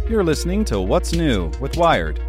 You're listening to What's New with Wired.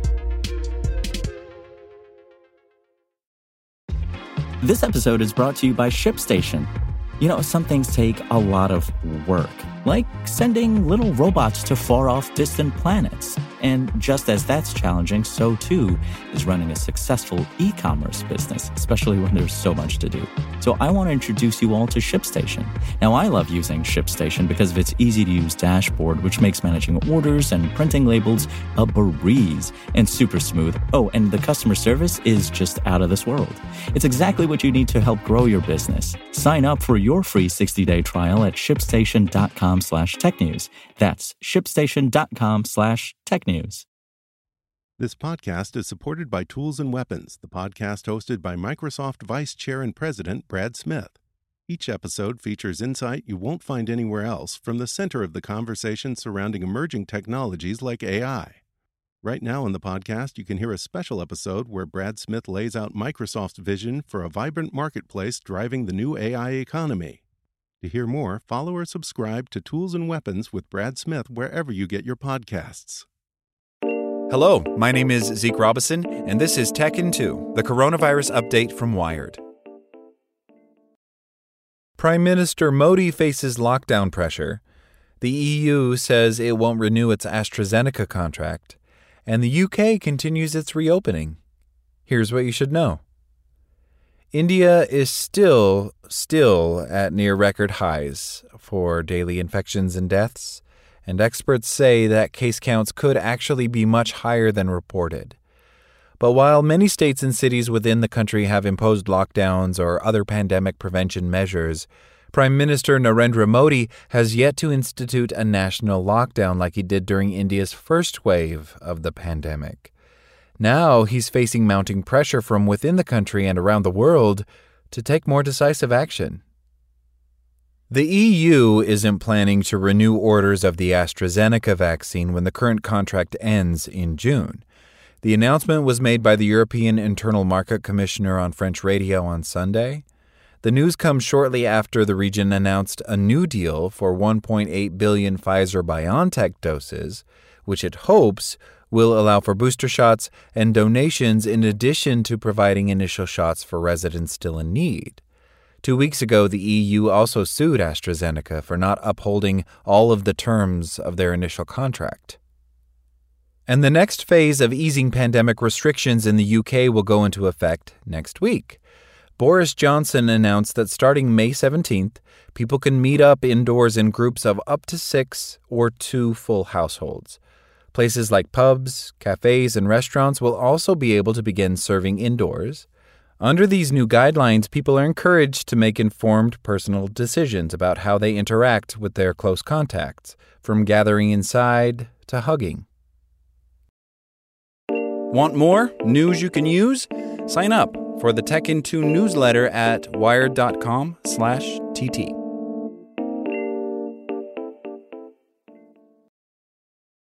This episode is brought to you by ShipStation. You know, some things take a lot of work, like sending little robots to far-off distant planets. And just as that's challenging, so too is running a successful e-commerce business, especially when there's so much to do. So I want to introduce you all to ShipStation. Now, I love using ShipStation because of its easy-to-use dashboard, which makes managing orders and printing labels a breeze and super smooth. Oh, and the customer service is just out of this world. It's exactly what you need to help grow your business. Sign up for your free 60-day trial at shipstation.com/technews. That's shipstation.com/technews. This podcast is supported by Tools and Weapons, the podcast hosted by Microsoft Vice Chair and President Brad Smith. Each episode features insight you won't find anywhere else from the center of the conversation surrounding emerging technologies like AI. Right now in the podcast, you can hear a special episode where Brad Smith lays out Microsoft's vision for a vibrant marketplace driving the new AI economy. To hear more, follow or subscribe to Tools and Weapons with Brad Smith wherever you get your podcasts. Hello, my name is Zeke Robison, and this is Tech in 2, the coronavirus update from Wired. Prime Minister Modi faces lockdown pressure. The EU says it won't renew its AstraZeneca contract, and the UK continues its reopening. Here's what you should know. India is still at near record highs for daily infections and deaths, and experts say that case counts could actually be much higher than reported. But while many states and cities within the country have imposed lockdowns or other pandemic prevention measures, Prime Minister Narendra Modi has yet to institute a national lockdown like he did during India's first wave of the pandemic. Now he's facing mounting pressure from within the country and around the world to take more decisive action. The EU isn't planning to renew orders of the AstraZeneca vaccine when the current contract ends in June. The announcement was made by the European Internal Market Commissioner on French radio on Sunday. The news comes shortly after the region announced a new deal for 1.8 billion Pfizer-BioNTech doses, which it hopes will allow for booster shots and donations in addition to providing initial shots for residents still in need. 2 weeks ago, the EU also sued AstraZeneca for not upholding all of the terms of their initial contract. And the next phase of easing pandemic restrictions in the UK will go into effect next week. Boris Johnson announced that starting May 17th, people can meet up indoors in groups of up to 6 or 2 full households. Places like pubs, cafes, and restaurants will also be able to begin serving indoors. Under these new guidelines, people are encouraged to make informed personal decisions about how they interact with their close contacts, from gathering inside to hugging. Want more news you can use? Sign up for the Tech in 2 newsletter at wired.com/TT.